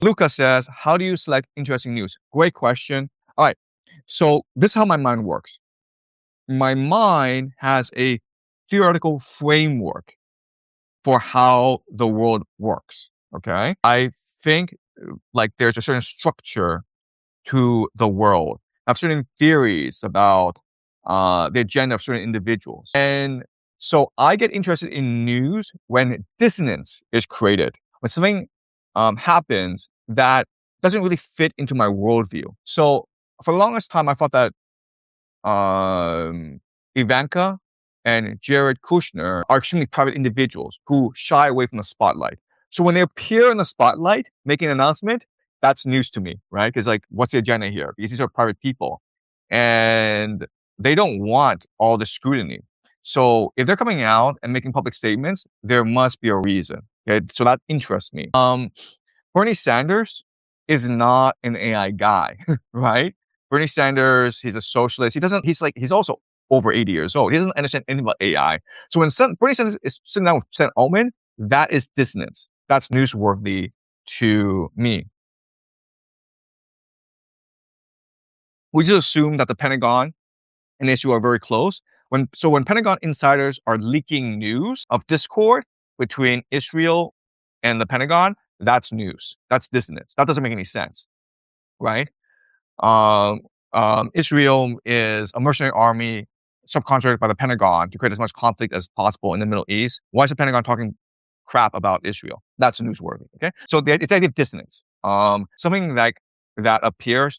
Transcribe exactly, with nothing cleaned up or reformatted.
Lucas says, how do you select interesting news? Great question. All right. So this is how my mind works. My mind has a theoretical framework for how the world works. Okay. I think like there's a certain structure to the world. I have certain theories about uh, the agenda of certain individuals. And so I get interested in news when dissonance is created, when something um, happens that doesn't really fit into my worldview. So for the longest time, I thought that um, Ivanka and Jared Kushner are extremely private individuals who shy away from the spotlight. So when they appear in the spotlight, making an announcement, that's news to me, right? Because like, what's the agenda here? Because these are private people and they don't want all the scrutiny. So if they're coming out and making public statements, there must be a reason. Okay? So that interests me. Um, Bernie Sanders is not an A I guy, right? Bernie Sanders, he's a socialist. He doesn't, he's like, he's also over eighty years old. He doesn't understand anything about A I. So when Sen, Bernie Sanders is sitting down with Sam Altman, that is dissonance. That's newsworthy to me. We just assume that the Pentagon and the issue are very close. When, so when Pentagon insiders are leaking news of discord between Israel and the Pentagon, that's news. That's dissonance. That doesn't make any sense, right? Um, um, Israel is a mercenary army subcontracted by the Pentagon to create as much conflict as possible in the Middle East. Why is the Pentagon talking crap about Israel? That's newsworthy. Okay, so the, it's the idea of dissonance. Um, something like that appears